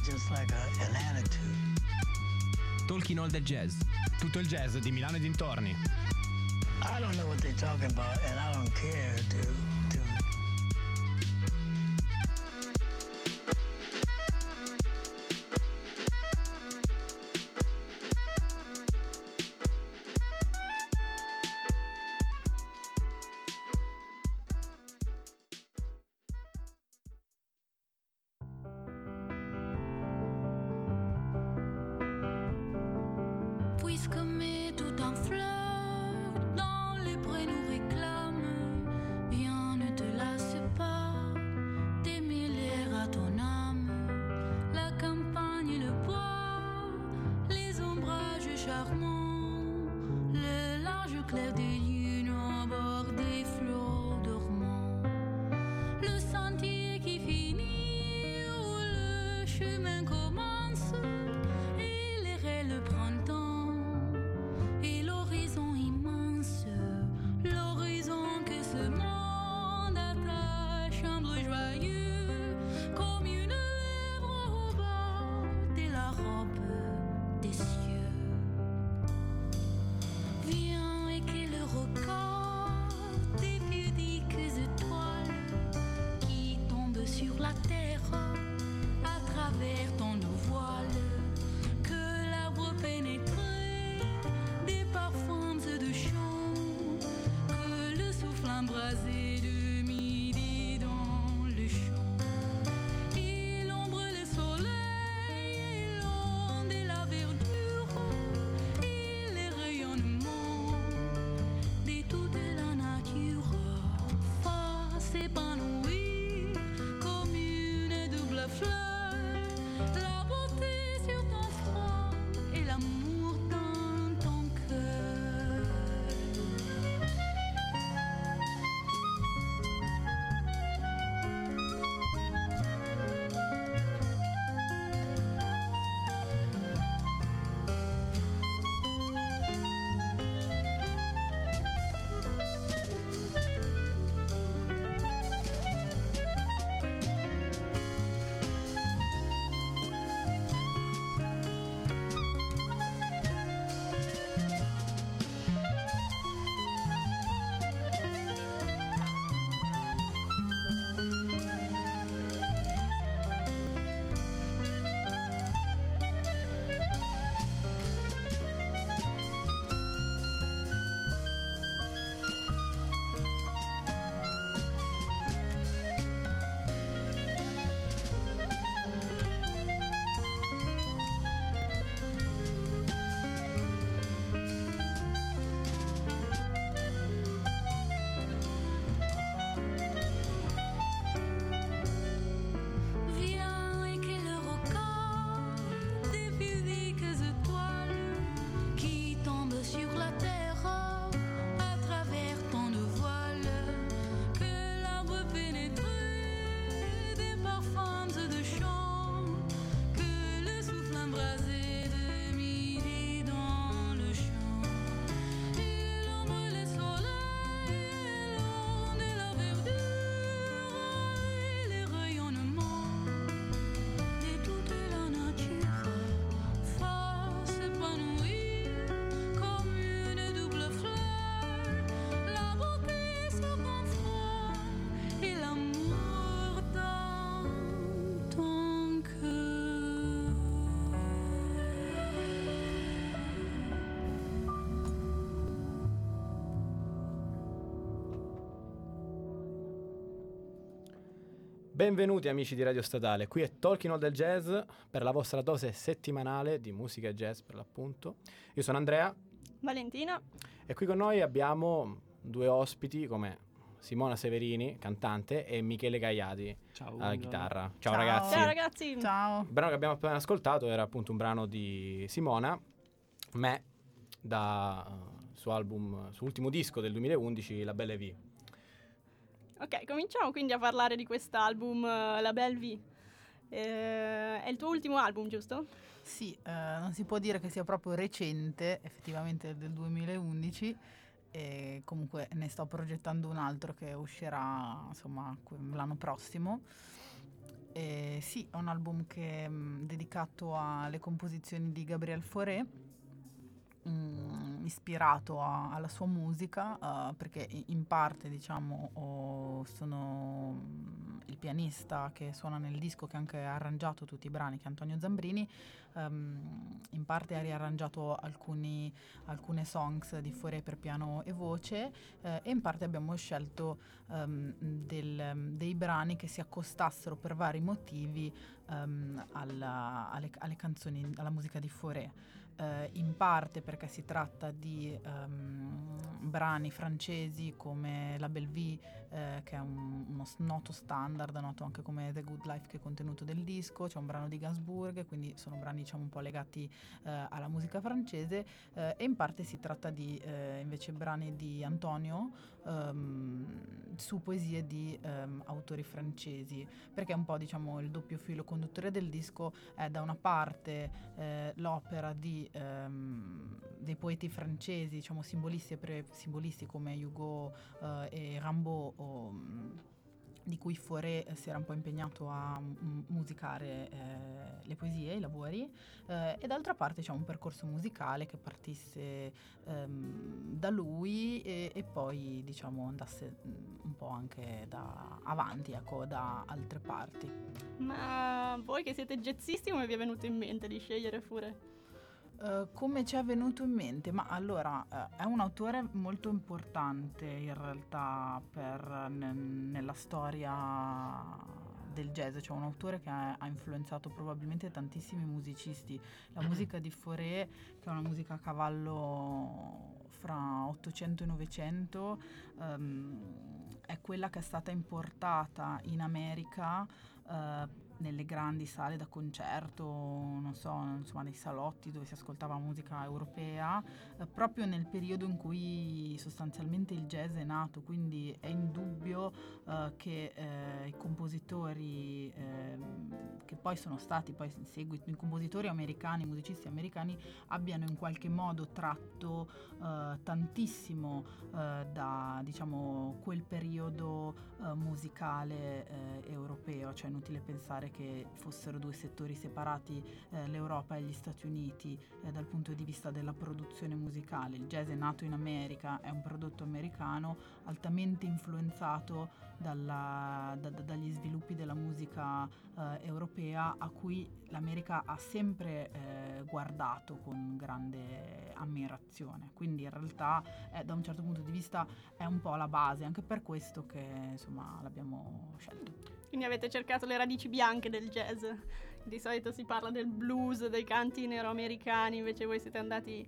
just like an attitude. Talking All That Jazz. Tutto il jazz di Milano e dintorni. I don't know what they're talking about, and I don't care to. Puisque met tout en fleurs, dans les prés nous réclame, viens ne te lasse pas, d'aimer l'air à ton âme, la campagne et le bois, les ombrages charmants, le large clair des lunes au bord des flots dormants, le sentier qui finit où le chemin commence, et l'air et le printemps. Et l'horizon immense, l'horizon que ce monde attache, un bleu joyeux, comme une lèvre au bord de la robe des cieux. Viens et que le regard des pudiques étoiles qui tombent sur la terre à travers ton voile, que l'arbre pénètre des parfums de chant, que le souffle embrasé de midi dans le champ, et l'ombre, le soleil, et l'onde et la verdure, et les rayonnements de toute la nature, fasse épanouir comme une double fleur, la beauté sur ton front et l'amour dans ton cœur. Viens et que le regard des pudiques étoiles qui tombent sur la terre à travers ton voile, que l'arbre pénètre des parfums de chant, que le souffle embrasé de midi dans le champ, et l'ombre, le soleil, et l'onde et la verdure, et les rayonnements de toute la nature, fasse épanouir comme une double fleur, la beauté sur ton front et l'amour dans ton cœur. Benvenuti amici di Radio Statale, qui è Talking All That Jazz per la vostra dose settimanale di musica jazz per l'appunto. Io sono Andrea Valentina. e qui con noi abbiamo due ospiti come Simona Severini, cantante, e Michele Gaiati alla chitarra. Ciao ragazzi. Ciao ragazzi. Ciao. Il brano che abbiamo appena ascoltato era appunto un brano di Simona, Me, da suo album, suo ultimo disco del 2011, La Belle Vie. Ok, cominciamo quindi a parlare di quest'album, La Belle Vie. È il tuo ultimo album, giusto? Sì, non si può dire che sia proprio recente, effettivamente del 2011, e comunque ne sto progettando un altro che uscirà insomma l'anno prossimo. Sì, è un album che è dedicato alle composizioni di Gabriel Fauré, ispirato alla sua musica, perché in parte, diciamo, sono il pianista che suona nel disco, che ha anche arrangiato tutti i brani, che è Antonio Zambrini. In parte ha riarrangiato alcune songs di Fauré per piano e voce, e in parte abbiamo scelto dei brani che si accostassero per vari motivi alle canzoni, alla musica di Fauré. In parte perché si tratta di brani francesi come La Belle Vie, che è uno noto standard, noto anche come The Good Life, che è contenuto del disco. C'è un brano di Gainsbourg, quindi sono brani, diciamo, un po' legati alla musica francese, e in parte si tratta di invece brani di Antonio su poesie di autori francesi, perché un po', diciamo, il doppio filo conduttore del disco è da una parte l'opera dei poeti francesi, diciamo, simbolisti come Hugo e Rimbaud, di cui Fauré si era un po' impegnato a musicare le poesie, i lavori, e d'altra parte c'è un percorso musicale che partisse da lui e poi, diciamo, andasse un po' anche avanti, ecco, da altre parti. Ma voi che siete jazzisti, come vi è venuto in mente di scegliere Fauré? Come ci è venuto in mente? Ma allora, è un autore molto importante in realtà nella storia del jazz, cioè un autore che ha influenzato probabilmente tantissimi musicisti. La musica di Fauré, che è una musica a cavallo fra 800 e 900, è quella che è stata importata in America nelle grandi sale da concerto, non so, insomma, nei salotti dove si ascoltava musica europea, proprio nel periodo in cui sostanzialmente il jazz è nato. Quindi è indubbio che i compositori che poi sono stati poi in seguito i compositori americani, i musicisti americani, abbiano in qualche modo tratto tantissimo da, diciamo, quel periodo musicale europeo. Cioè, è inutile pensare che fossero due settori separati, l'Europa e gli Stati Uniti, dal punto di vista della produzione musicale. Il jazz è nato in America, è un prodotto americano altamente influenzato dagli sviluppi della musica europea, a cui l'America ha sempre guardato con grande ammirazione. Quindi in realtà da un certo punto di vista è un po' la base, anche per questo che, insomma, l'abbiamo scelto. Quindi avete cercato le radici bianche del jazz. Di solito si parla del blues, dei canti nero-americani, invece voi siete andati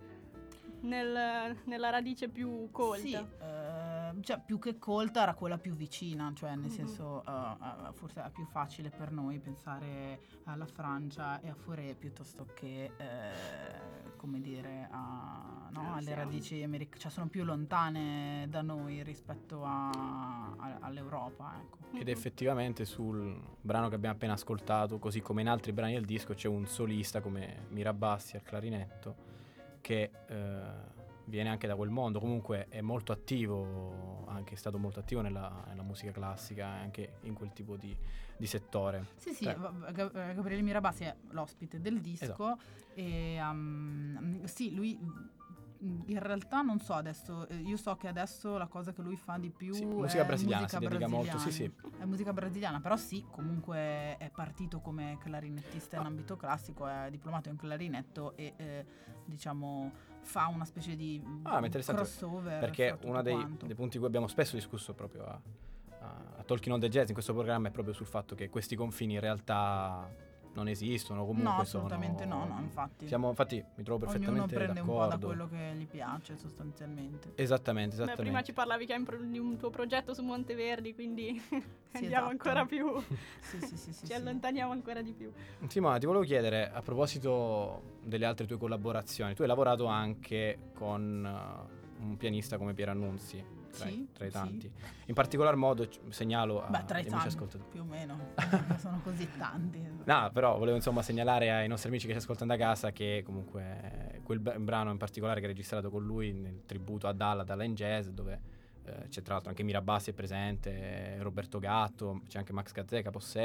nella radice più colta. Sì, cioè, più che colta era quella più vicina, cioè nel senso forse è più facile per noi pensare alla Francia e a Fauré piuttosto che come dire alle radici americane, cioè sono più lontane da noi rispetto all'Europa, ecco. Ed effettivamente sul brano che abbiamo appena ascoltato, così come in altri brani del disco, c'è un solista come Mirabassi al clarinetto che viene anche da quel mondo. Comunque è molto attivo, anche è stato molto attivo nella musica classica, anche in quel tipo di settore. Sì, Gabriele Mirabassi è l'ospite del disco. Esatto. E sì, lui in realtà non so adesso, io so che adesso la cosa che lui fa di più musica è brasiliana, musica si dedica molto, brasiliana. È musica brasiliana, però sì, comunque è partito come clarinettista in ambito classico, è diplomato in clarinetto e diciamo fa una specie di crossover, perché uno dei punti di cui abbiamo spesso discusso proprio a Talking on the Jazz in questo programma è proprio sul fatto che questi confini in realtà non esistono, comunque no, assolutamente no, infatti. Infatti mi trovo perfettamente ognuno prende d'accordo. un po' da quello che gli piace, sostanzialmente. Esattamente. Beh, prima ci parlavi che hai di un tuo progetto su Monteverdi, quindi andiamo esatto. ancora più. Sì, ci allontaniamo ancora di più. Simona, ti volevo chiedere, a proposito delle altre tue collaborazioni, tu hai lavorato anche con un pianista come Piero Annunzi, tra i tanti. Sì. In particolar modo segnalo tra i amici tanti, ascoltatori. più o meno, sono così tanti. No, però volevo insomma segnalare ai nostri amici che ci ascoltano da casa che comunque quel brano in particolare che è registrato con lui nel tributo a Dalla in Jazz, dove c'è tra l'altro anche Mirabassi è presente, Roberto Gatto, c'è anche Max Gazzè, Capossela,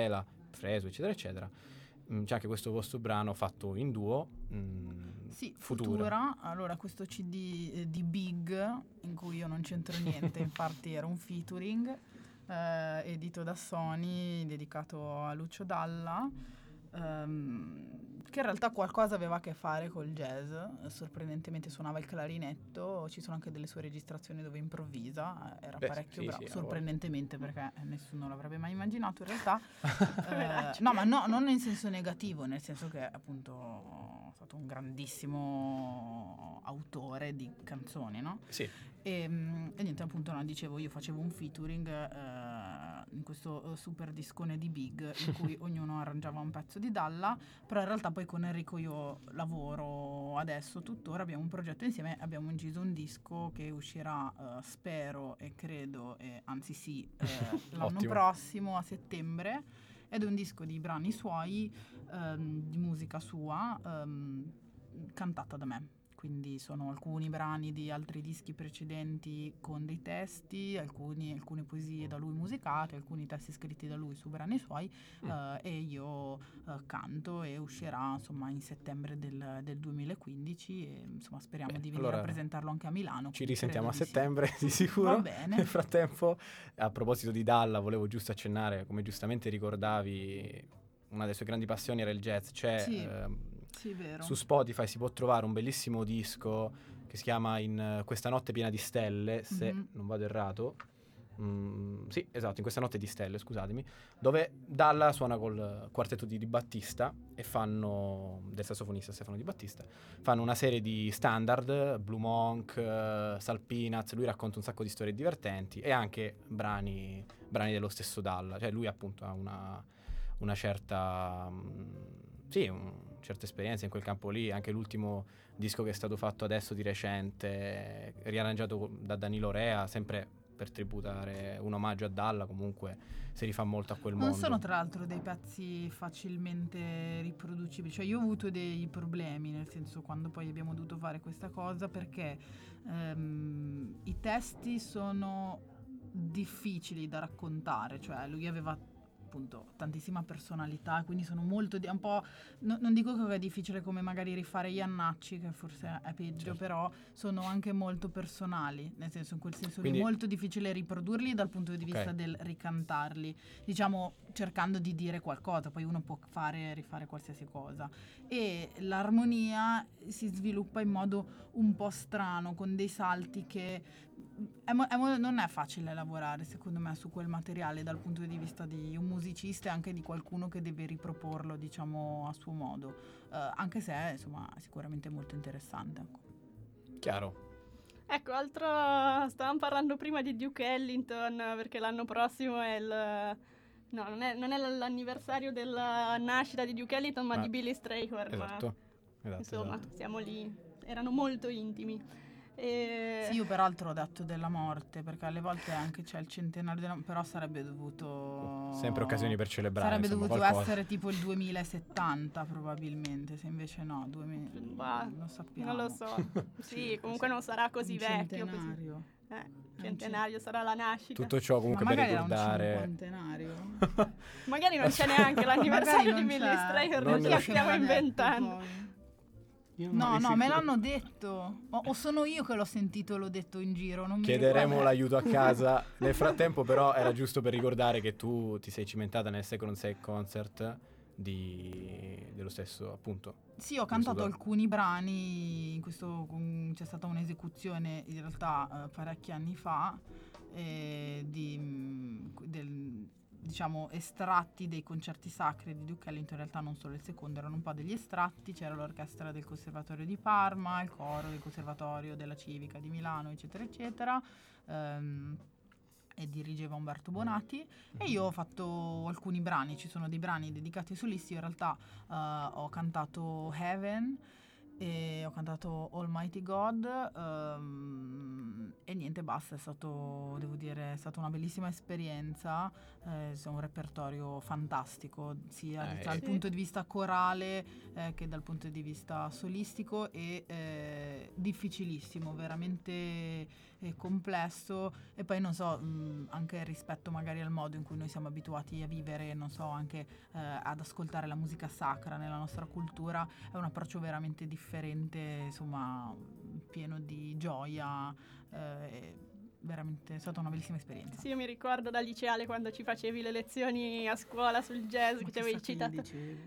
Fresu, eccetera, eccetera. C'è anche questo vostro brano fatto in duo, Sì, Futura. Futura. Allora, questo CD di Big, in cui io non c'entro niente, infatti era un featuring, edito da Sony, dedicato a Lucio Dalla, che in realtà qualcosa aveva a che fare col jazz. Sorprendentemente suonava il clarinetto, ci sono anche delle sue registrazioni dove improvvisa, era Beh, parecchio sì, bravo, sì, sorprendentemente, perché nessuno l'avrebbe mai immaginato in realtà. No, ma no, non in senso negativo, nel senso che appunto è stato un grandissimo autore di canzoni, no? Sì. E niente, appunto, no, dicevo, io facevo un featuring in questo super discone di Big in cui ognuno arrangiava un pezzo di Dalla, però in realtà poi con Enrico io lavoro adesso, tuttora abbiamo un progetto insieme, abbiamo inciso un disco che uscirà spero e credo, anzi sì, l'anno Ottimo. prossimo a settembre, ed è un disco di brani suoi, di musica sua, cantata da me. Quindi sono alcuni brani di altri dischi precedenti con dei testi, alcune poesie da lui musicate, alcuni testi scritti da lui su brani suoi, e io canto, e uscirà insomma in settembre del 2015 e insomma speriamo di venire allora a presentarlo anche a Milano. Ci risentiamo a credo di sì. settembre di sicuro. Va bene. Nel frattempo, a proposito di Dalla, volevo giusto accennare, come giustamente ricordavi, una delle sue grandi passioni era il jazz. C'è Sì. Sì, vero. su Spotify si può trovare un bellissimo disco che si chiama In questa notte piena di stelle, se non vado errato. Sì, esatto, In questa notte di stelle, scusatemi, dove Dalla suona col quartetto di Di Battista e del sassofonista Stefano Di Battista, fanno una serie di standard, Blue Monk, Sal Peanuts. Lui racconta un sacco di storie divertenti e anche brani dello stesso Dalla, cioè lui appunto ha una certa certa esperienza in quel campo lì. Anche l'ultimo disco che è stato fatto adesso di recente, riarrangiato da Danilo Rea, sempre per tributare un omaggio a Dalla, comunque si rifà molto a quel mondo. Non sono tra l'altro dei pezzi facilmente riproducibili, cioè io ho avuto dei problemi, nel senso, quando poi abbiamo dovuto fare questa cosa, perché i testi sono difficili da raccontare, cioè lui aveva appunto tantissima personalità, quindi sono molto un po', non dico che è difficile come magari rifare Iannacci, che forse è peggio, certo, però sono anche molto personali, nel senso, in quel senso quindi lì, molto difficile riprodurli dal punto di vista del ricantarli, diciamo, cercando di dire qualcosa. Poi uno può rifare qualsiasi cosa, e l'armonia si sviluppa in modo un po' strano, con dei salti che non è facile lavorare, secondo me, su quel materiale dal punto di vista di un musicista e anche di qualcuno che deve riproporlo, diciamo, a suo modo, anche se insomma è sicuramente molto interessante, ecco. Chiaro. Ecco, stavamo parlando prima di Duke Ellington, perché l'anno prossimo è non è l'anniversario della nascita di Duke Ellington, ma di Billy Strayhorn. Esatto. Insomma, esatto. siamo lì, erano molto intimi. Sì, io peraltro ho detto della morte, perché alle volte anche c'è il centenario però sarebbe dovuto sempre occasioni per celebrare, sarebbe insomma, dovuto qualcosa. essere tipo il 2070 probabilmente, se invece no, lo sappiamo. Non lo so. Sì, comunque non sarà così vecchio. Centenario. Centenario sarà la nascita. Tutto ciò comunque per ricordare. Un cinquantenario. Magari non c'è neanche l'anniversario di Billy Strayhorn, ci stiamo inventando. No, me l'hanno detto. O sono io che l'ho sentito e l'ho detto in giro. Non Chiederemo mi l'aiuto a casa. Nel frattempo, però, era giusto per ricordare che tu ti sei cimentata nel Second Sake Concert dello stesso, appunto. Sì, ho cantato alcuni brani. C'è stata un'esecuzione in realtà parecchi anni fa, diciamo estratti dei concerti sacri di Duke Ellington. In realtà non solo il secondo, erano un po' degli estratti. C'era l'orchestra del Conservatorio di Parma, il coro del Conservatorio della Civica di Milano, eccetera eccetera, e dirigeva Umberto Bonati, e io ho fatto alcuni brani. Ci sono dei brani dedicati ai solisti. Io in realtà ho cantato Heaven e ho cantato Almighty God, e niente, basta. Devo dire, è stata una bellissima esperienza, è un repertorio fantastico, sia dal punto di vista corale che dal punto di vista solistico, e difficilissimo, veramente complesso, e poi non so, anche rispetto magari al modo in cui noi siamo abituati a vivere, non so, anche ad ascoltare la musica sacra nella nostra cultura, è un approccio veramente differente, insomma, pieno di gioia, veramente è stata una bellissima esperienza. Sì, io mi ricordo da liceale quando ci facevi le lezioni a scuola sul jazz, che ci avevi citato.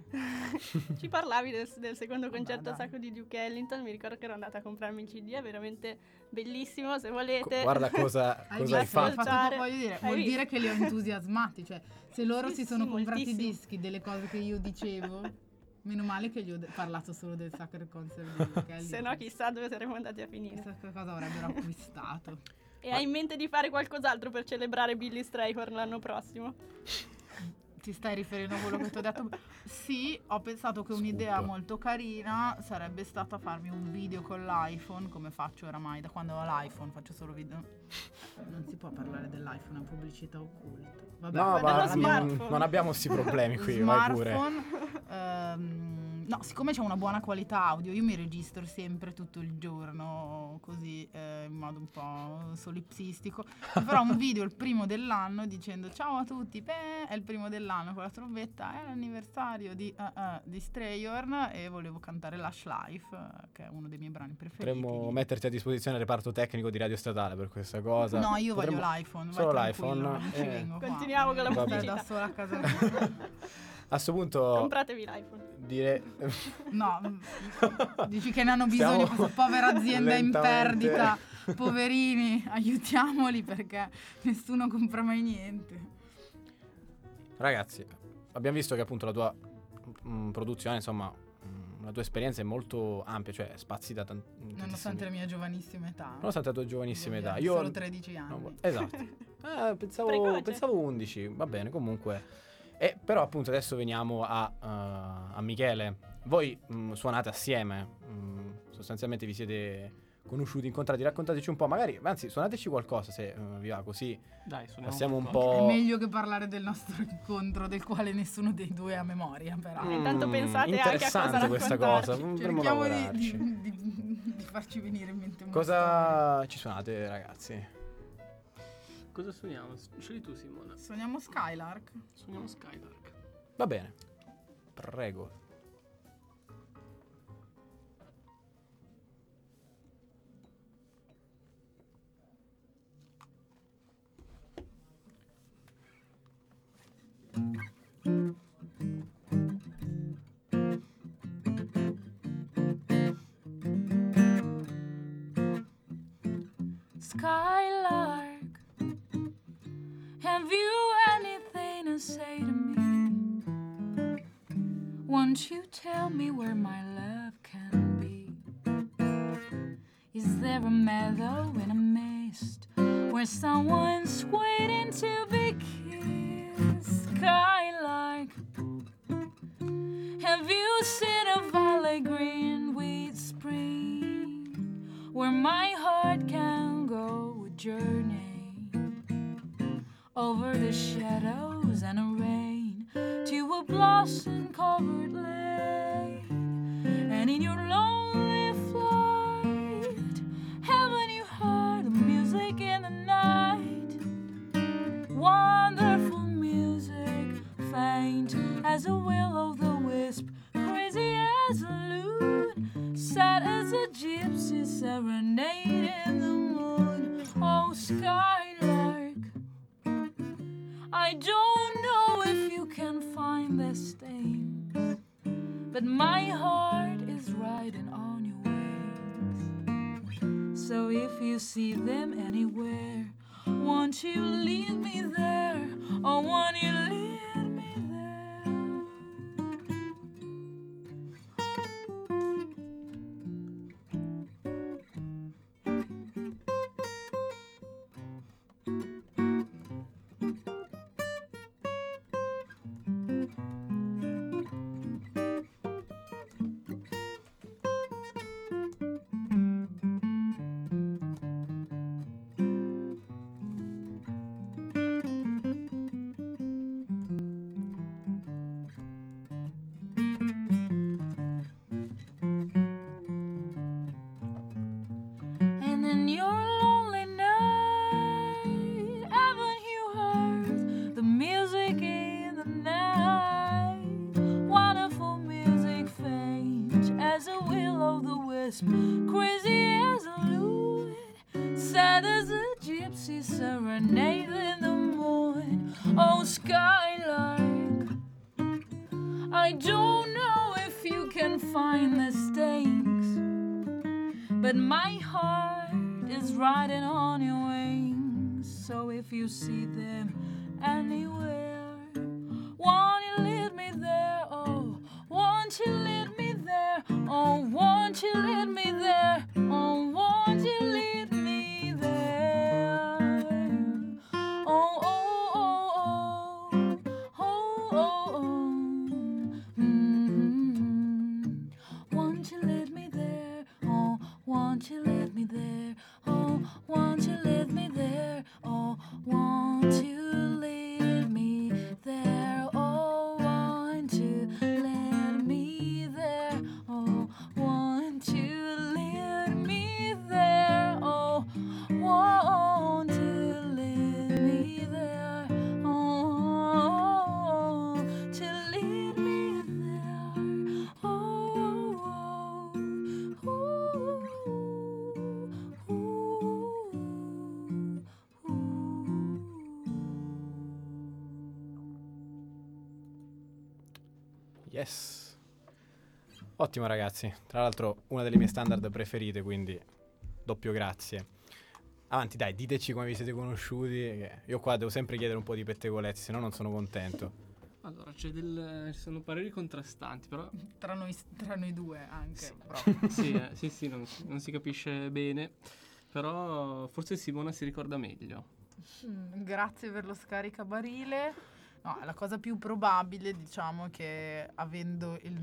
Ci parlavi del secondo concerto dai. sacro di Duke Ellington, mi ricordo che ero andata a comprarmi il CD, è veramente bellissimo, se volete. Guarda cosa hai fatto. ascoltare. Voglio dire, Hai vuol visto? dire che li ho entusiasmati, cioè se loro Sì, si sono sì, comprati i moltissimo. dischi delle cose che io dicevo, meno male che gli ho parlato solo del Sacred Concert di Duke Ellington. Se no chissà dove saremmo andati a finire. chissà che cosa avrebbero acquistato. E hai in mente di fare qualcos'altro per celebrare Billy Strayhorn l'anno prossimo? Ti stai riferendo a quello che ti ho detto? Sì, ho pensato che un'idea molto carina sarebbe stata farmi un video con l'iPhone, come faccio oramai da quando ho l'iPhone, faccio solo video. Non si può parlare dell'iPhone, è pubblicità occulta. Vabbè, No, ma smartphone. non abbiamo questi problemi qui, vai pure. No, siccome c'è una buona qualità audio, io mi registro sempre tutto il giorno così, in modo un po' solipsistico. Farò un video il primo dell'anno dicendo ciao a tutti, è il primo dell'anno con la trombetta, è l'anniversario di Strayhorn e volevo cantare Lush Life, che è uno dei miei brani preferiti. Potremmo metterti a disposizione il reparto tecnico di Radio Statale per questa cosa. No, io voglio l'iPhone. Solo vai l'iPhone? tranquillo, non ci vengo qua. Continuiamo con la Stai pubblicità. da sola a casa mia. A sto punto Compratevi l'iPhone. dire No, dici che ne hanno bisogno Stiamo questa povera azienda in lentamente- perdita. Poverini, aiutiamoli perché nessuno compra mai niente. Ragazzi, abbiamo visto che appunto la tua produzione, insomma, la tua esperienza è molto ampia, cioè spazi da Nonostante la mia giovanissima età. nonostante la tua giovanissima età. Io solo 13 anni. Esatto. Pensavo Precoce. 11, va bene, comunque. Però appunto adesso veniamo a Michele. Voi suonate assieme, sostanzialmente vi siete conosciuti, incontrati, raccontateci un po', magari, anzi suonateci qualcosa se vi va, così Dai, suoniamo passiamo un qualcosa. È po'. meglio che parlare del nostro incontro, del quale nessuno dei due ha memoria, però. Intanto pensate anche a cosa interessante questa cosa, raccontarci. dovremmo Cerchiamo lavorarci. di farci venire in mente una storia. Cosa ci suonate, ragazzi? Cosa suoniamo? Scegli tu, Simona. Suoniamo Skylark. Suoniamo Skylark. Va bene, prego. Skylark, have you anything to say to me? Won't you tell me where my love can be? Is there a meadow in a mist where someone's waiting to be kissed? Skylark, have you seen a valley green with spring where my heart can go a journey over the shadows and a rain to a blossom-covered lane? And in your lonely flight, haven't you heard the music in the night? Wonderful music, faint as a will-o'-the-wisp, crazy as a lute, sad as a gypsy serenade in the moon. Oh, Skylark, I don't know if you can find the stains, but my heart is riding on your wings. So if you see them anywhere, won't you lead me there? Oh, won't you lead me there? on your lonely night, haven't you heard the music in the night? Wonderful music, faint as a will-o'-the-wisp, crazy as a lute, sad as a gypsy serenade in the morn. Oh, skylark, I don't know if you can find the stakes, but my heart is riding on your wings. So if you see them anywhere, won't you lead me there? Oh, won't you lead me there? Oh, won't you lead me there? Oh, won't you lead me there? Oh, oh, oh, oh, oh, oh, oh. Won't you lead me there? Oh, won't you lead me there? Oh, won't you lead me there? Oh, won't you lead me there? Oh, won't you lead me there? Oh, won't you lead me there? Oh, won't you lead me there? Oh, to lead me there. Oh, Yes. Ottimo ragazzi. Tra l'altro una delle mie standard preferite, quindi doppio grazie. Avanti dai, diteci come vi siete conosciuti, che io qua devo sempre chiedere un po' di pettegolezzi, se no non sono contento. Allora, ci sono pareri contrastanti, però Tra noi due anche. Sì. Proprio. sì, non si capisce bene, però forse Simona si ricorda meglio. Grazie per lo scaricabarile. No, la cosa più probabile, diciamo, che avendo il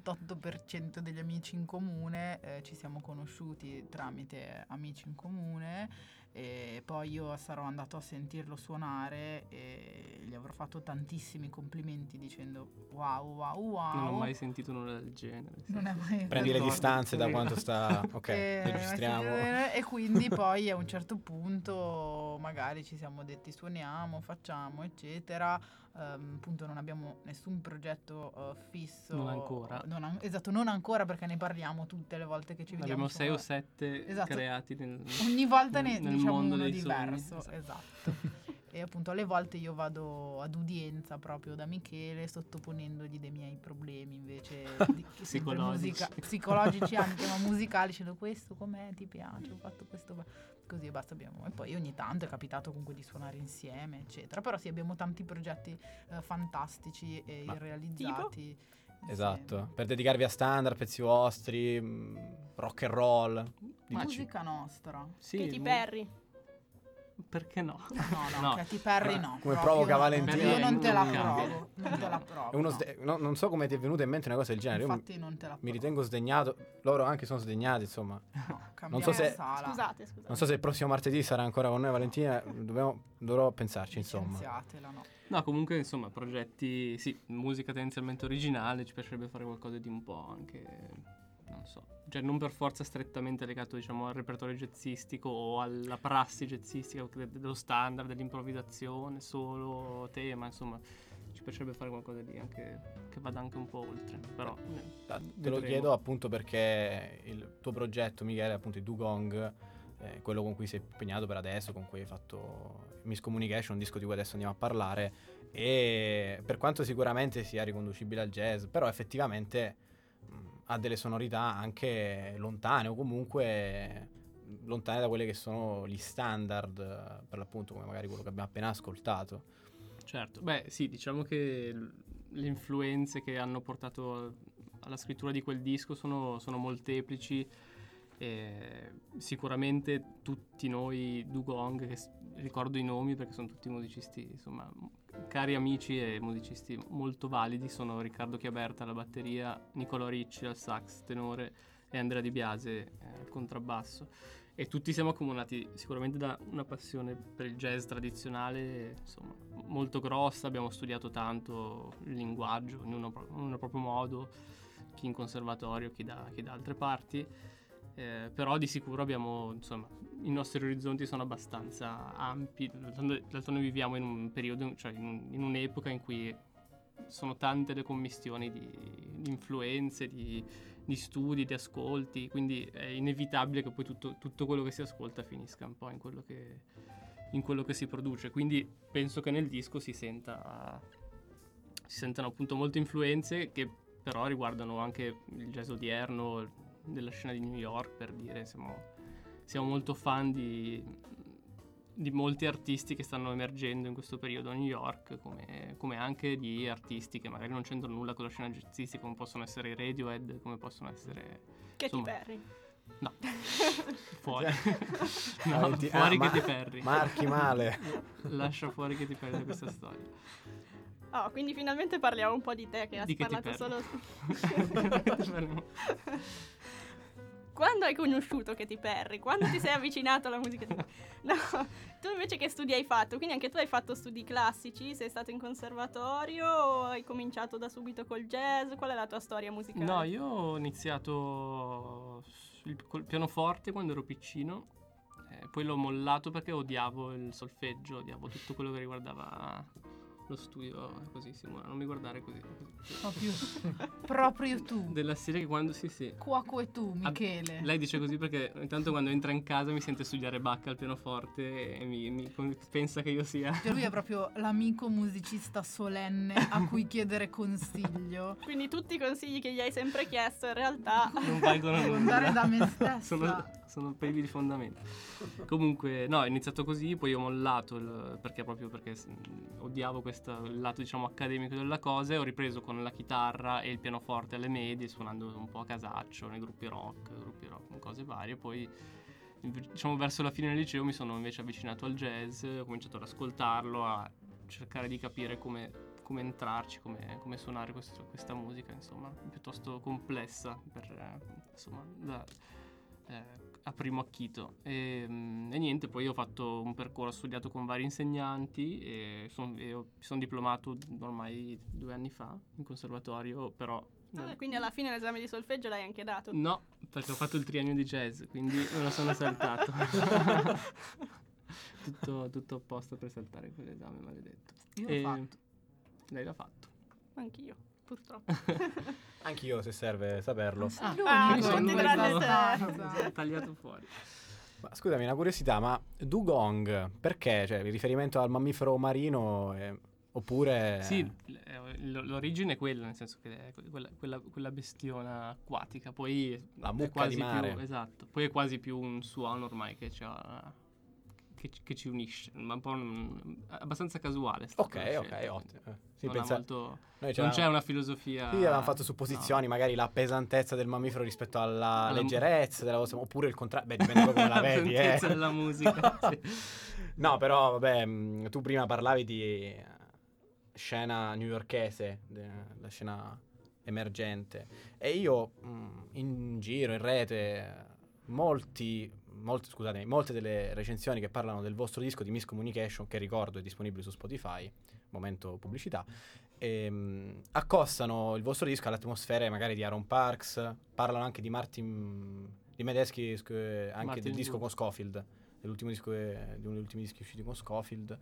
98% degli amici in comune, ci siamo conosciuti tramite amici in comune, e poi io sarò andato a sentirlo suonare e gli avrò fatto tantissimi complimenti dicendo wow, wow, wow. Non ho mai sentito nulla del genere. Sì. Non è mai Prendi le Ricordo. distanze da quanto sta... Ok, registriamo. E quindi poi a un certo punto magari ci siamo detti suoniamo, facciamo, eccetera. Appunto non abbiamo nessun progetto fisso. Non ancora. Esatto, non ancora, perché ne parliamo tutte le volte che ci vediamo. Abbiamo 6 o 7 Esatto. creati Ogni volta nel diciamo mondo uno dei diverso. sogni. Esatto. E appunto alle volte io vado ad udienza proprio da Michele, sottoponendogli dei miei problemi invece sempre psicologici anche, ma musicali, dicendo questo com'è, ti piace, ho fatto questo, così e basta. E poi ogni tanto è capitato comunque di suonare insieme, eccetera. Però sì, abbiamo tanti progetti fantastici e irrealizzati. Esatto, per dedicarvi a standard, pezzi vostri, rock and roll. Musica nostra. Sì, Katy Perry. Perché no? No, Katy Perry no. Come proprio provoca no. Valentina. Io non te la Cambia. provo. Non te la provo. È uno no. non so come ti è venuta in mente una cosa del genere. Infatti non te la provo. Mi ritengo sdegnato, loro anche sono sdegnati, insomma. No, Non so se- sala. Scusate. Non so se il prossimo martedì sarà ancora con noi Valentina, dovrò pensarci, insomma. Licenziatela, no. No, comunque insomma progetti, sì, musica tendenzialmente originale, ci piacerebbe fare qualcosa di un po' anche, non so, cioè non per forza strettamente legato, diciamo, al repertorio jazzistico o alla prassi jazzistica dello standard, dell'improvvisazione, solo tema, insomma, ci piacerebbe fare qualcosa di anche che vada anche un po' oltre, però Te lo vedremo. chiedo appunto perché il tuo progetto, Michele, appunto il Dugong, quello con cui sei impegnato per adesso, con cui hai fatto Miscommunication, un disco di cui adesso andiamo a parlare, e per quanto sicuramente sia riconducibile al jazz, però effettivamente ha delle sonorità anche lontane o comunque lontane da quelle che sono gli standard, per l'appunto come magari quello che abbiamo appena ascoltato. Certo, beh sì, diciamo che le influenze che hanno portato alla scrittura di quel disco sono molteplici. Sicuramente tutti noi Dugong, che ricordo i nomi perché sono tutti musicisti, insomma, cari amici e musicisti molto validi, sono Riccardo Chiaberta alla batteria, Nicolò Ricci al sax tenore e Andrea Di Biase al contrabbasso, e tutti siamo accomunati sicuramente da una passione per il jazz tradizionale, insomma, molto grossa. Abbiamo studiato tanto il linguaggio, ognuno a proprio modo, chi in conservatorio, chi da altre parti. Però di sicuro abbiamo, insomma, i nostri orizzonti sono abbastanza ampi. D'altronde viviamo in un periodo, cioè in un'epoca in cui sono tante le commistioni di influenze, di studi, di ascolti, quindi è inevitabile che poi tutto quello che si ascolta finisca un po' in quello che si produce. Quindi penso che nel disco si sentano appunto molte influenze che però riguardano anche il jazz odierno, della scena di New York, per dire. Siamo molto fan di molti artisti che stanno emergendo in questo periodo a New York, come anche di artisti che magari non c'entrano nulla con la scena jazzistica, come possono essere i Radiohead, come possono essere Katy Perry. No, fuori. No, fuori Katy Perry. Marchi male. Lascia fuori Katy Perry da questa storia. Oh, quindi finalmente parliamo un po' di te, che hai parlato solo... Quando hai conosciuto Katy Perry? Quando ti sei avvicinato alla musica? No, tu invece che studi hai fatto? Quindi anche tu hai fatto studi classici? Sei stato in conservatorio o hai cominciato da subito col jazz? Qual è la tua storia musicale? No, io ho iniziato col pianoforte quando ero piccino, poi l'ho mollato perché odiavo il solfeggio, odiavo tutto quello che riguardava lo studio. Così, Simona, non mi guardare così. Proprio tu. Della serie che quando sì. Cuoco e tu, Michele. Lei dice così perché intanto quando entra in casa mi sente studiare Bach al pianoforte e mi pensa che io sia... Cioè lui è proprio l'amico musicista solenne a cui chiedere consiglio. Quindi tutti i consigli che gli hai sempre chiesto in realtà non valgono nulla. Devo andare da me stessa. Sono privi di fondamento. Comunque, no, ho iniziato così, poi ho mollato perché odiavo il lato, diciamo, accademico della cosa, e ho ripreso con la chitarra e il pianoforte alle medie, suonando un po' a casaccio nei gruppi rock, cose varie. Poi, diciamo, verso la fine del liceo mi sono invece avvicinato al jazz, ho cominciato ad ascoltarlo, a cercare di capire come entrarci, come suonare questa musica, insomma, piuttosto complessa a primo acchito. E niente, poi ho fatto un percorso, ho studiato con vari insegnanti e mi sono diplomato ormai 2 anni fa in conservatorio, però... Quindi alla fine l'esame di solfeggio l'hai anche dato? No, perché ho fatto il triennio di jazz, quindi me lo sono saltato. tutto apposta per saltare quell'esame maledetto. Io l'ho fatto. Lei l'ha fatto. Anch'io, purtroppo. Anch'io, se serve saperlo. Tagliato fuori. Ma scusami, una curiosità, ma dugong, perché? Cioè, il riferimento al mammifero marino oppure... Sì, l'origine è quella, nel senso che è quella bestiona acquatica, poi la mucca quasi di mare. Più, esatto, poi è quasi più un suono ormai che ci unisce, ma un po' abbastanza casuale. Ok, ottimo. Sì, non c'è una filosofia. Sì, avevamo fatto supposizioni, magari la pesantezza del mammifero rispetto alla leggerezza della cosa, oppure il contrario. Beh, dipende come la vedi. La pesantezza della musica. Sì. No, però, vabbè, tu prima parlavi di scena newyorkese, la scena emergente, e io in giro, in rete, molte delle recensioni che parlano del vostro disco di Miscommunication, che ricordo è disponibile su Spotify, momento pubblicità, accostano il vostro disco all'atmosfera magari di Aaron Parks, parlano anche di Medeski, anche Martin del disco Wood. con Scofield, dell'ultimo disco, di uno degli ultimi dischi usciti con Scofield.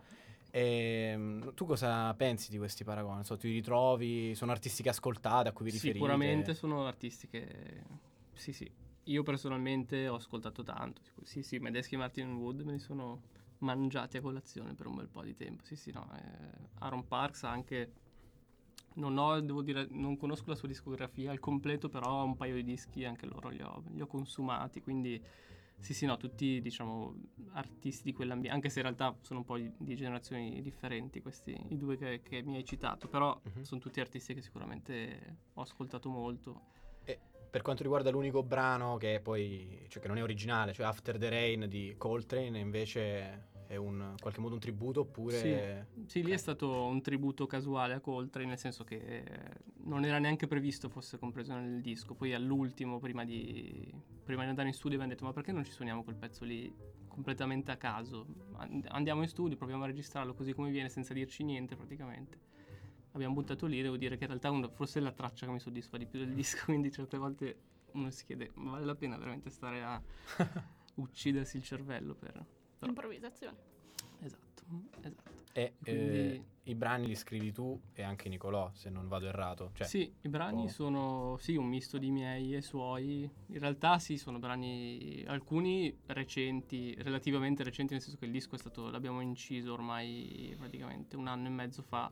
Tu cosa pensi di questi paragoni? Non so, ti ritrovi, sono artisti che ascoltate, a cui vi riferite? Sicuramente sono artisti che... Sì. Io personalmente ho ascoltato tanto. Sì, Medeski e Martin Wood me li sono mangiati a colazione per un bel po' di tempo. Sì, no. Aaron Parks anche... devo dire, non conosco la sua discografia al completo, però un paio di dischi anche loro li ho consumati, quindi sì, no, tutti, diciamo, artisti di quell'ambiente, anche se in realtà sono un po' di generazioni differenti questi, i due che mi hai citato, però sono tutti artisti che sicuramente ho ascoltato molto. E per quanto riguarda l'unico brano che poi, cioè che non è originale, cioè After the Rain di Coltrane, invece è in qualche modo un tributo, oppure... Sì, lì è stato un tributo casuale a Coltrane, nel senso che non era neanche previsto fosse compreso nel disco. Poi all'ultimo, prima di andare in studio, abbiamo detto: ma perché non ci suoniamo quel pezzo lì completamente a caso? Andiamo in studio, proviamo a registrarlo così come viene, senza dirci niente praticamente. Abbiamo buttato lì, devo dire che in realtà forse è la traccia che mi soddisfa di più del disco, quindi certe volte uno si chiede, ma vale la pena veramente stare a uccidersi il cervello per... Però, Improvvisazione. esatto. E Quindi- i brani li scrivi tu e anche Nicolò, se non vado errato. Cioè, Sì, i brani oh. sono un misto di miei e suoi. In realtà sì, sono brani alcuni recenti, relativamente recenti, nel senso che il disco l'abbiamo inciso ormai praticamente 1 anno e mezzo fa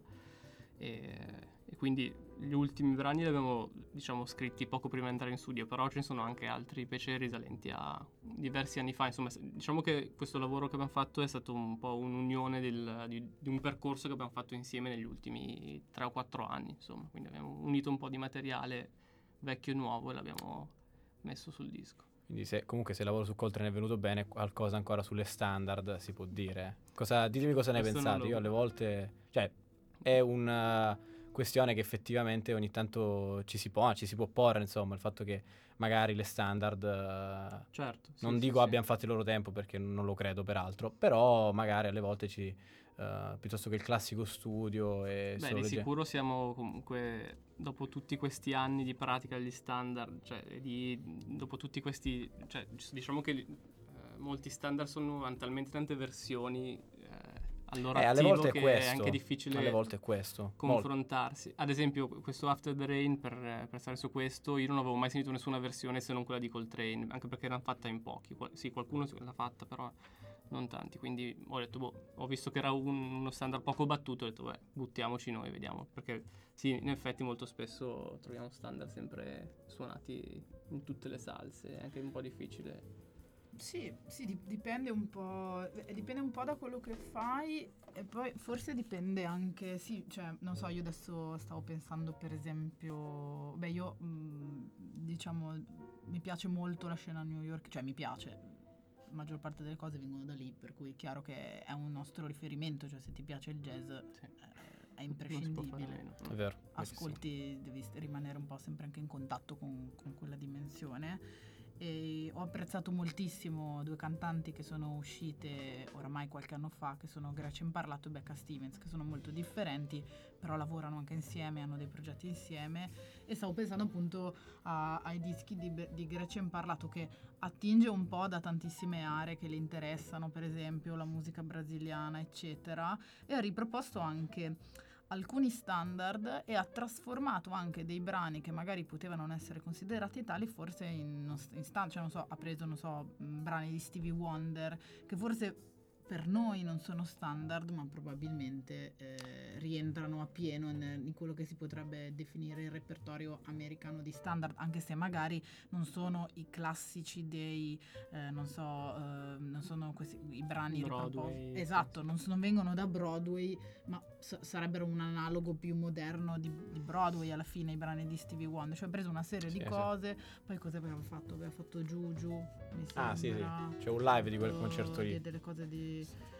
e quindi gli ultimi brani li abbiamo, diciamo, scritti poco prima di entrare in studio, però ce ne sono anche altri invece risalenti a diversi anni fa. Insomma, diciamo che questo lavoro che abbiamo fatto è stato un po' un'unione di un percorso che abbiamo fatto insieme negli ultimi 3 o 4 anni, insomma. Quindi abbiamo unito un po' di materiale vecchio e nuovo e l'abbiamo messo sul disco. quindi comunque se il lavoro su Coltrane è venuto bene, qualcosa ancora sulle standard si può dire. Ditemi cosa ne Questo pensate. non lo- Io alle volte, cioè, è una questione che effettivamente ogni tanto ci si può porre, insomma, il fatto che magari le standard, Certo. non sì, dico sì, abbiano fatto il loro tempo perché non lo credo peraltro, però magari alle volte piuttosto che il classico studio e Beh, solo di legge- sicuro siamo comunque, dopo tutti questi anni di pratica degli standard, cioè dopo tutti questi, cioè diciamo che molti standard hanno talmente tante versioni al loro alle attivo volte è che questo, è anche difficile alle volte è questo. confrontarsi. Ad esempio, questo After the Rain, per stare su questo, io non avevo mai sentito nessuna versione se non quella di Coltrane, anche perché l'hanno fatta in pochi. Sì, qualcuno l'ha fatta, però non tanti. Quindi ho detto, ho visto che era uno standard poco battuto, ho detto, beh, buttiamoci noi, vediamo. Perché sì, in effetti molto spesso troviamo standard sempre suonati in tutte le salse, è anche un po' difficile. Sì, dipende un po' da quello che fai e poi forse dipende anche, sì, cioè, non so, io adesso stavo pensando per esempio, beh io diciamo mi piace molto la scena a New York, cioè mi piace, la maggior parte delle cose vengono da lì, per cui è chiaro che è un nostro riferimento, cioè se ti piace il jazz Sì. è Non si può fare a imprescindibile. meno. È vero. Ascolti, devi rimanere un po' sempre anche in contatto con quella dimensione. E ho apprezzato moltissimo 2 cantanti che sono uscite oramai qualche anno fa, che sono Gretchen Parlato e Becca Stevens, che sono molto differenti, però lavorano anche insieme, hanno dei progetti insieme, e stavo pensando appunto ai dischi di Gretchen Parlato, che attinge un po' da tantissime aree che le interessano, per esempio la musica brasiliana, eccetera, e ha riproposto anche alcuni standard e ha trasformato anche dei brani che magari potevano non essere considerati tali forse in standard, cioè non so, ha preso, non so, brani di Stevie Wonder che forse per noi non sono standard, ma probabilmente rientrano appieno in quello che si potrebbe definire il repertorio americano di standard, anche se magari non sono i classici dei non sono questi i brani Broadway, esatto, non vengono da Broadway, ma sarebbero un analogo più moderno di Broadway alla fine, i brani di Stevie Wonder, cioè ha preso una serie di cose, poi cosa aveva fatto? Aveva fatto Juju, mi sembra. Sì, c'è un live di quel concerto lì. Delle cose di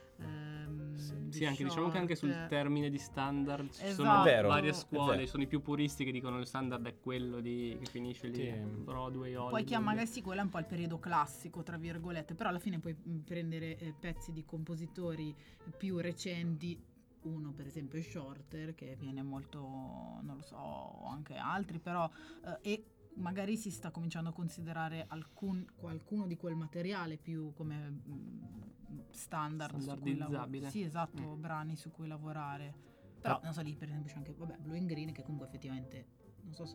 sì, anche diciamo che anche sul termine di standard ci Esatto. sono È vero, varie è scuole, vero. sono i più puristi che dicono il standard è quello che finisce lì, Sì. Broadway, Hollywood. poi chiama magari sì, quello è un po' il periodo classico tra virgolette, però alla fine puoi prendere pezzi di compositori più recenti. Uno per esempio è Shorter, che viene molto, non lo so, anche altri, però e magari si sta cominciando a considerare qualcuno di quel materiale più come standard su cui Standardizzabile. sì, esatto, brani su cui lavorare. Però non so, lì per esempio c'è anche Blue and Green, che comunque effettivamente non so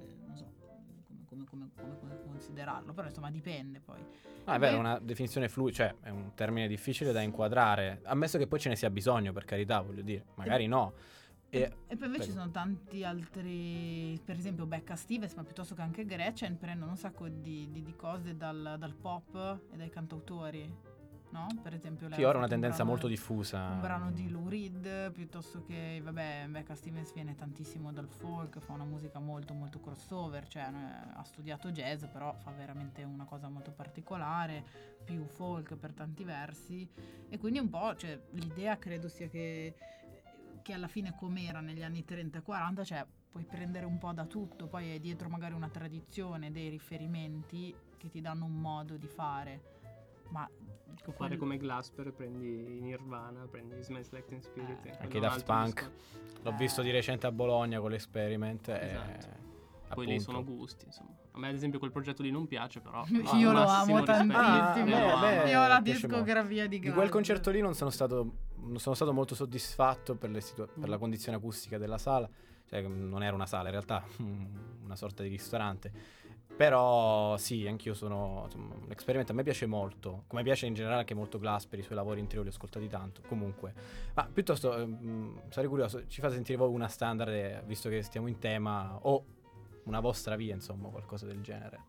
come considerarlo, però insomma dipende poi. È vero, una definizione fluida, cioè è un termine difficile da inquadrare, ammesso che poi ce ne sia bisogno, per carità, voglio dire, magari no. E poi invece ci sono tanti altri, per esempio Becca Stevens, ma piuttosto che anche Gretchen, prendono un sacco di cose dal pop e dai cantautori, no? Per esempio lei Sì, ora è una tendenza molto diffusa. un brano di Lou Reed, piuttosto che, vabbè, Becca Stevens viene tantissimo dal folk, fa una musica molto molto crossover, cioè ha studiato jazz, però fa veramente una cosa molto particolare, più folk per tanti versi, e quindi un po', cioè, l'idea credo sia che alla fine, come era negli anni 30 e 40, cioè puoi prendere un po' da tutto, poi è dietro magari una tradizione, dei riferimenti che ti danno un modo di fare, ma Può fare come Glasper, prendi Nirvana, prendi Smells Like Teen Spirit, anche i Daft Punk. L'ho visto di recente a Bologna con l'Experiment. Esatto. Poi lì sono gusti, insomma. A me ad esempio quel progetto lì non piace, però Io lo amo tantissimo. Io ho la piace discografia di Di quel concerto lì non sono stato molto soddisfatto per la condizione acustica della sala. Cioè, non era una sala, in realtà una sorta di ristorante. Però sì, anch'io sono, insomma, l'esperimento a me piace molto, come piace in generale anche molto Glass, per i suoi lavori in trio li ho ascoltati tanto. Comunque, ma piuttosto sarei curioso, ci fate sentire voi una standard, visto che stiamo in tema, o una vostra via, insomma, qualcosa del genere.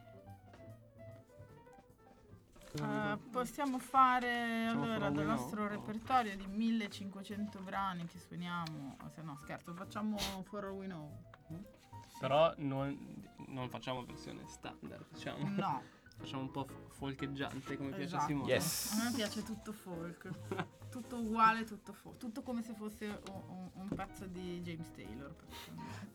Possiamo fare allora fare dal uno? nostro repertorio di 1500 brani che suoniamo, se no scherzo, facciamo For All We Know. Però non facciamo versione standard, diciamo. No, Facciamo un po' folcheggiante come piace a Esatto. Simone. Yes. a me piace tutto folk, tutto uguale, tutto folk, tutto come se fosse un pezzo di James Taylor. praticamente.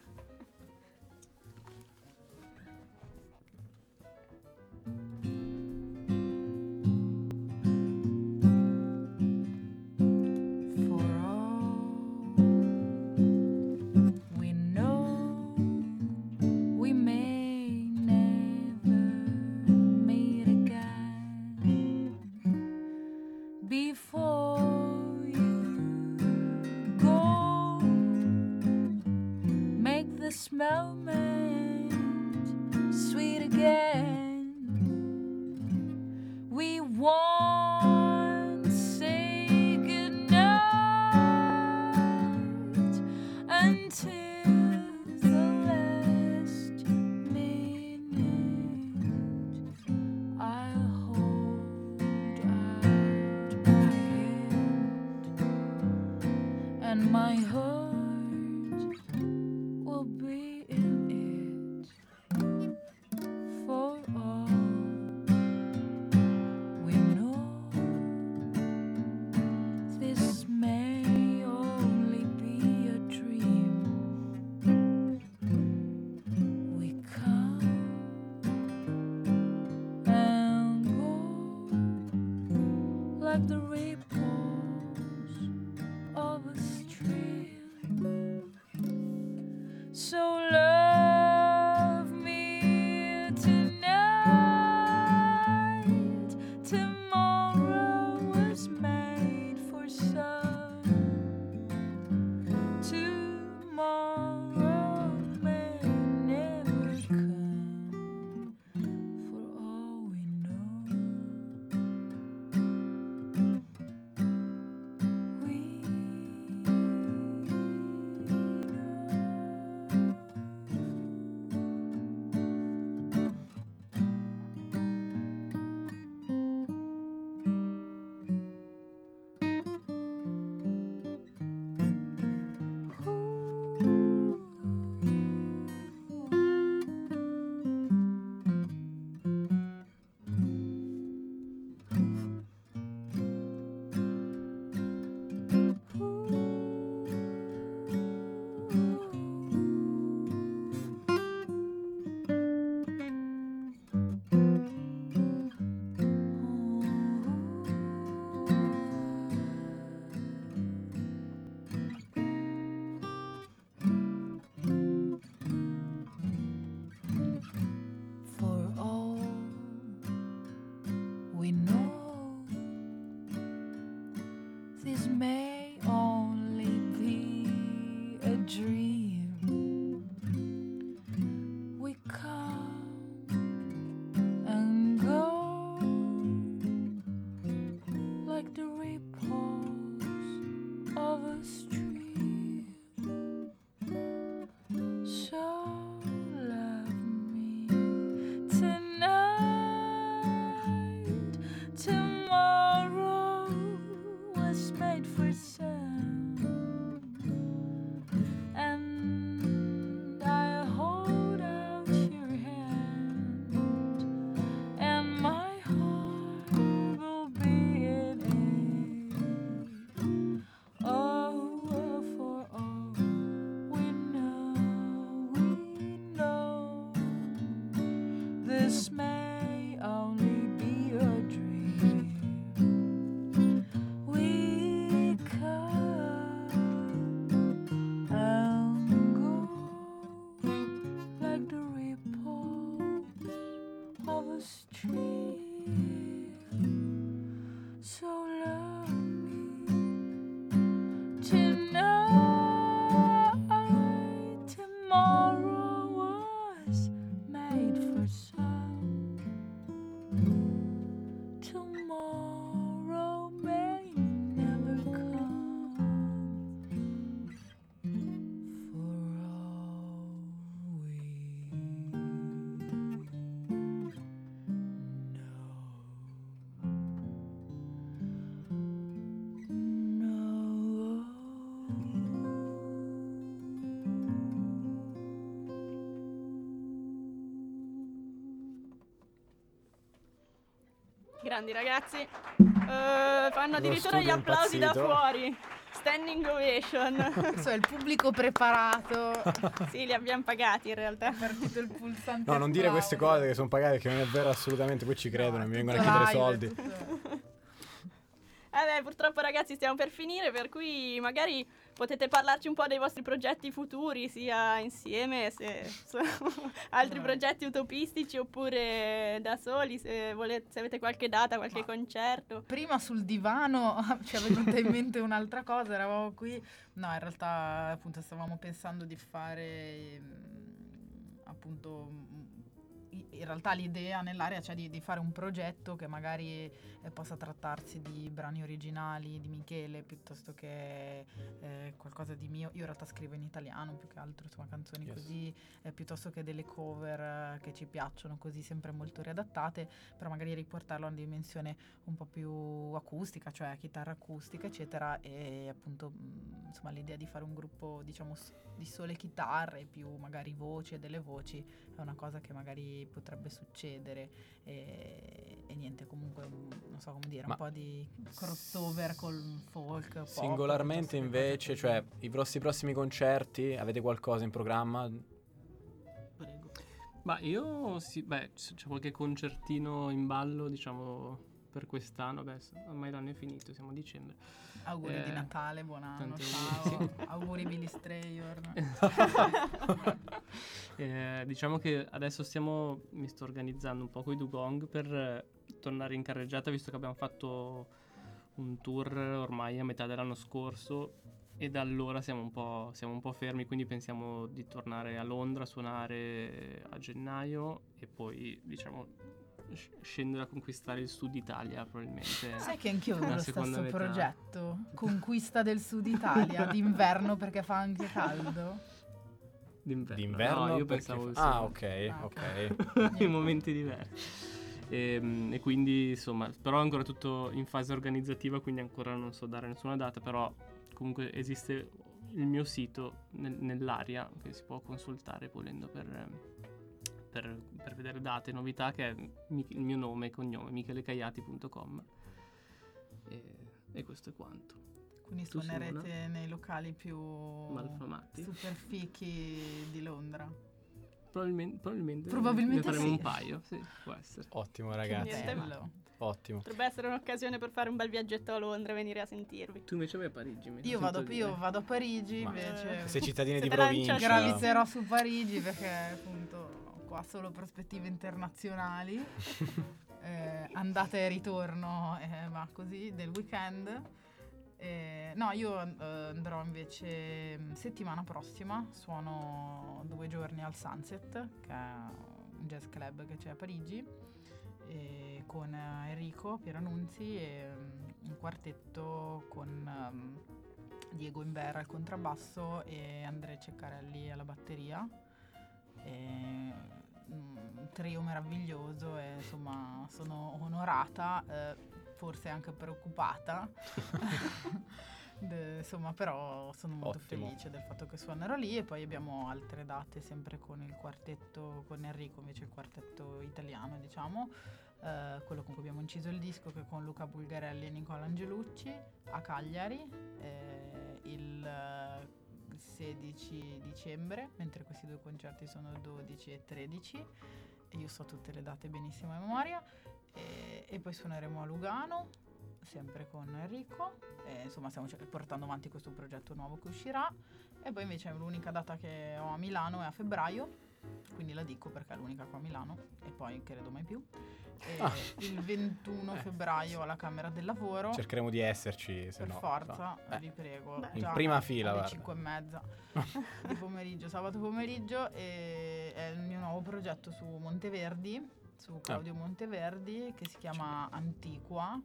For all we know, we may never meet again. Before you go, make this moment sweet again. We won't say goodnight until the last minute. I'll hold out my hand, and my heart will be in it. For all we know, this may only be a dream. We come and go like the ripples of a stream. So love me tonight. Tomorrow was made for some. Tomorrow may never come. For all we know, we For all we know, this may only be a dream. We come and go like the ripples of a stream. So love me tonight. Tomorrow was made for So love me tonight. Tomorrow was made for some. Tomorrow may never come. For all we Grandi ragazzi. Fanno addirittura gli studio applausi da impazzito. fuori. Standing ovation. Questo è il pubblico preparato. Sì, li abbiamo pagati in realtà. È partito il pulsante. No, non dire applauso. queste cose che sono pagate, che non è vero assolutamente, poi ci credono, No, mi è vengono a tutto chiedere live, soldi. è tutto- Purtroppo ragazzi stiamo per finire, per cui magari potete parlarci un po' dei vostri progetti futuri, sia insieme, se sono altri progetti utopistici oppure da soli, se avete qualche data, qualche concerto. Prima sul divano ci è venuta in mente un'altra cosa, eravamo qui. No, in realtà appunto stavamo pensando di fare appunto in realtà l'idea nell'area c'è di fare un progetto che magari possa trattarsi di brani originali di Michele piuttosto che qualcosa di mio. Io in realtà scrivo in italiano più che altro, insomma canzoni così, piuttosto che delle cover che ci piacciono, così sempre molto riadattate, però magari riportarlo a una dimensione un po' più acustica, cioè chitarra acustica eccetera, e appunto insomma l'idea di fare un gruppo diciamo di sole chitarre più magari voci e delle voci è una cosa che magari potrebbe succedere e niente, comunque non so come dire, un po' di crossover col folk pop, Singolarmente invece, cioè i prossimi concerti, avete qualcosa in programma? Prego. Ma io c'è qualche concertino in ballo, diciamo, per quest'anno. Ormai l'anno è finito, siamo a dicembre. Auguri di Natale, buon anno, tanti ciao. auguri, Auguri Billy Strayer. Diciamo che adesso mi sto organizzando un po' con i Dugong per tornare in carreggiata, visto che abbiamo fatto un tour ormai a metà dell'anno scorso e da allora siamo un po' fermi, quindi pensiamo di tornare a Londra a suonare a gennaio e poi diciamo scendere a conquistare il Sud Italia probabilmente. Sai che anch'io ho nella lo seconda stesso metà. progetto, conquista del Sud Italia, d'inverno perché fa anche caldo. D'inverno? No, io Perché pensavo Ah, ok. in momenti diversi. E quindi insomma, però è ancora tutto in fase organizzativa, quindi ancora non so dare nessuna data, però comunque esiste il mio sito nell'area che si può consultare volendo per vedere date, novità, che è il mio nome e cognome, michelecaiati.com, e questo è quanto. Quindi Tu, suonerete Simona? nei locali più Malfamati? super fichi di Londra. Probabilmente Probabilmente ne faremo sì. un paio, sì, può essere. Ottimo ragazzi, Niente Bello. ottimo. Potrebbe essere un'occasione per fare un bel viaggetto a Londra e venire a sentirvi. Tu invece vai a Parigi? Io vado a Parigi Ma invece. sei cittadini di Siete provincia. lanciati. Graviterò su Parigi perché appunto ho qua solo prospettive internazionali. Andata e ritorno, ma così del weekend. No, io andrò invece settimana prossima, suono 2 giorni al Sunset, che è un jazz club che c'è a Parigi, con Enrico Pieranunzi e un quartetto con Diego Invera al contrabbasso e Andrea Ceccarelli alla batteria. Un trio meraviglioso e insomma sono onorata, forse anche preoccupata. Insomma, però sono molto Ottimo. felice del fatto che suonerò lì, e poi abbiamo altre date sempre con il quartetto, con Enrico invece il quartetto italiano, diciamo, quello con cui abbiamo inciso il disco, che è con Luca Bulgarelli e Nicola Angelucci a Cagliari il 16 dicembre, mentre questi 2 concerti sono 12 e 13 e io so tutte le date benissimo a memoria, e poi suoneremo a Lugano sempre con Enrico, insomma stiamo portando avanti questo progetto nuovo che uscirà, e poi invece l'unica data che ho a Milano è a febbraio, quindi la dico perché è l'unica qua a Milano e poi credo mai più. Il 21 febbraio alla Camera del Lavoro. Cercheremo di esserci, se per no, forza, no. vi prego. In già prima fila, alle guarda. 5:30 di pomeriggio, sabato pomeriggio, e è il mio nuovo progetto su Monteverdi, su Claudio Monteverdi, che si chiama Antiqua.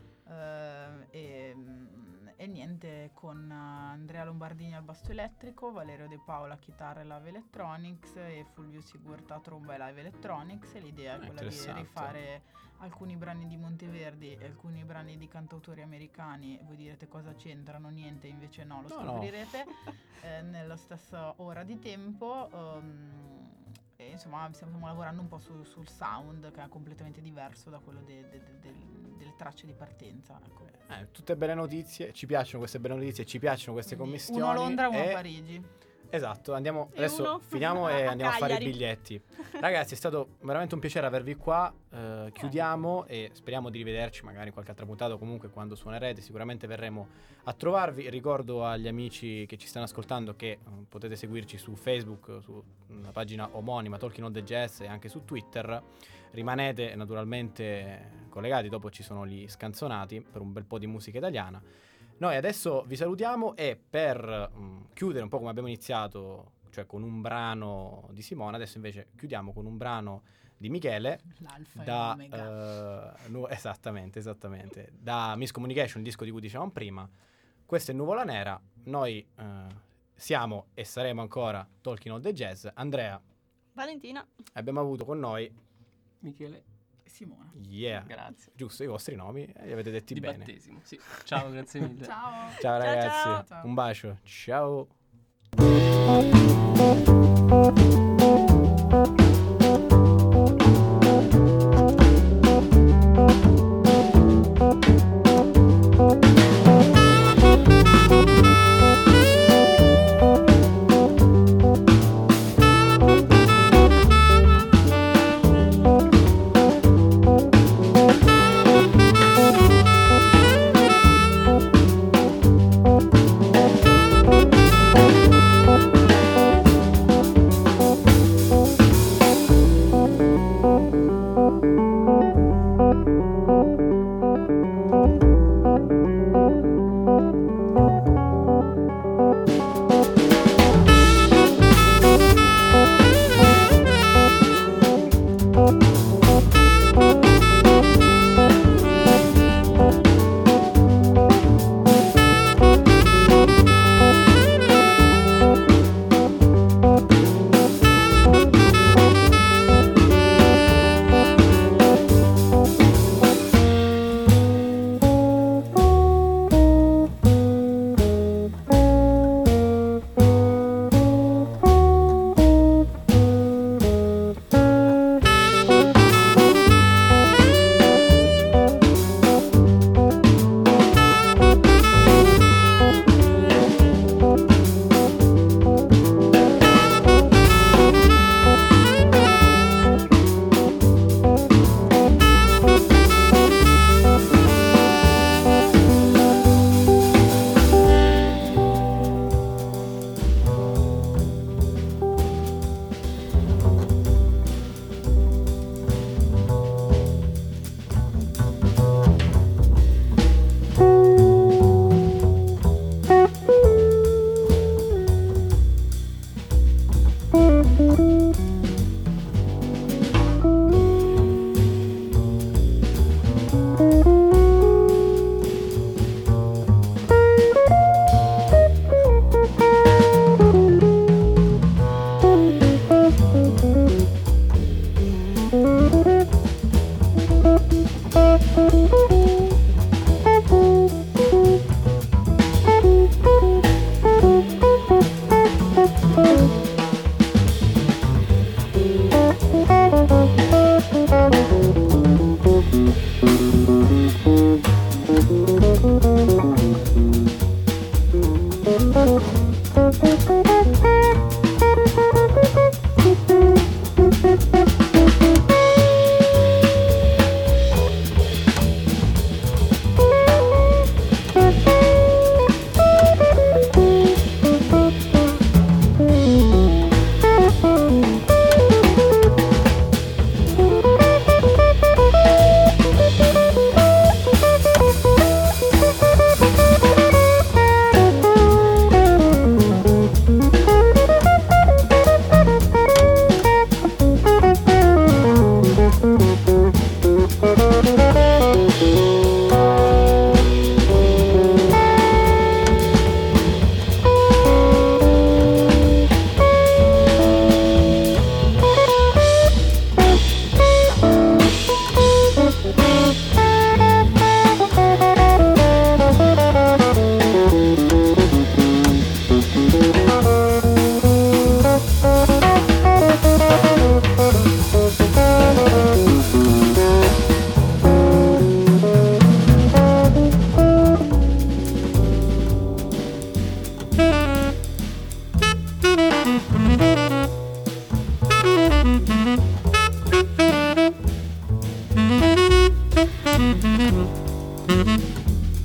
E niente, con Andrea Lombardini al basso elettrico, Valerio De Paola chitarra e live electronics e Fulvio Sigurta tromba e live electronics, e l'idea è quella di rifare alcuni brani di Monteverdi e alcuni brani di cantautori americani. Voi direte cosa c'entrano? Niente, invece no, lo scoprirete nella stessa ora di tempo. E insomma stiamo lavorando un po' sul sound, che è completamente diverso da quello delle tracce di partenza, ecco. Tutte belle notizie, ci piacciono queste belle notizie, ci piacciono queste commissioni. Uno a Londra, uno a Parigi. Esatto, andiamo E adesso uno finiamo e a andiamo a fare i Cagliari. biglietti. Ragazzi, è stato veramente un piacere avervi qua. Chiudiamo e speriamo di rivederci magari in qualche altra puntata, o comunque quando suonerete sicuramente verremo a trovarvi. Ricordo agli amici che ci stanno ascoltando che potete seguirci su Facebook, sulla pagina omonima Talking All The Jazz, e anche su Twitter. Rimanete naturalmente collegati, dopo ci sono gli scanzonati per un bel po' di musica italiana. Noi adesso vi salutiamo e per chiudere un po' come abbiamo iniziato, cioè con un brano di Simona, adesso invece chiudiamo con un brano di Michele L'alfa e da l'omega. esattamente, da Miscommunication, il disco di cui dicevamo prima. Questa è Nuvola Nera. Noi siamo e saremo ancora Talking All The Jazz. Andrea, Valentina. abbiamo avuto con noi Michele, Simona. grazie. giusto, i vostri nomi li avete detti Di bene. battesimo, sì. Ciao, grazie mille. Ciao. Ciao ragazzi, ciao. un bacio, ciao.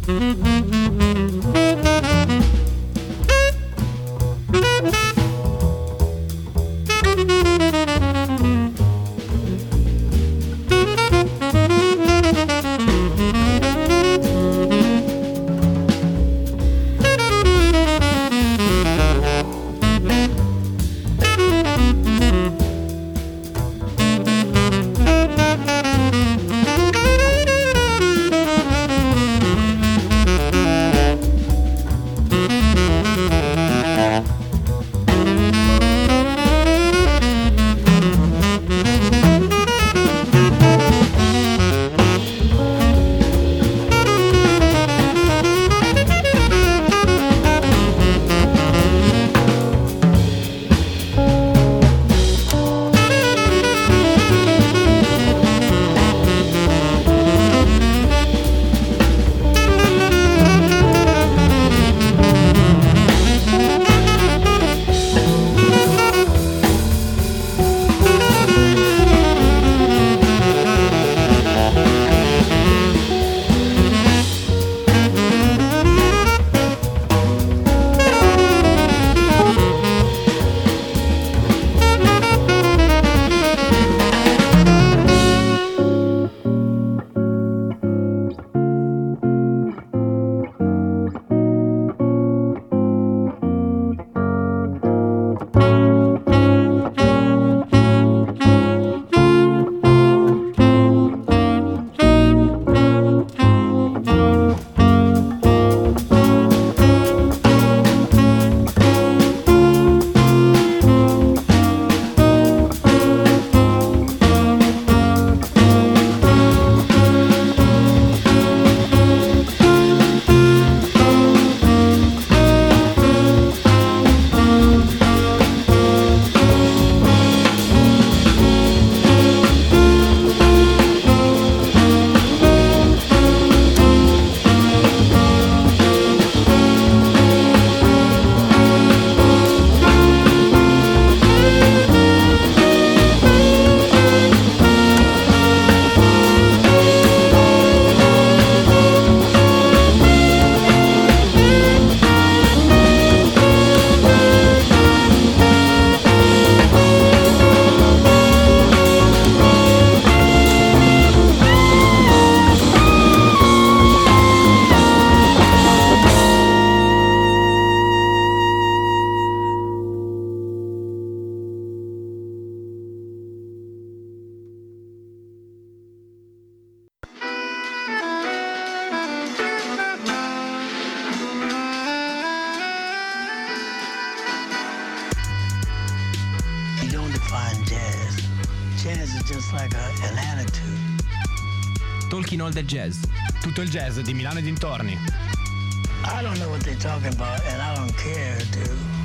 Jazz is just like an attitude. Talking All del Jazz. Tutto il jazz di Milano e dintorni. I don't know what they're talking about and I don't care to.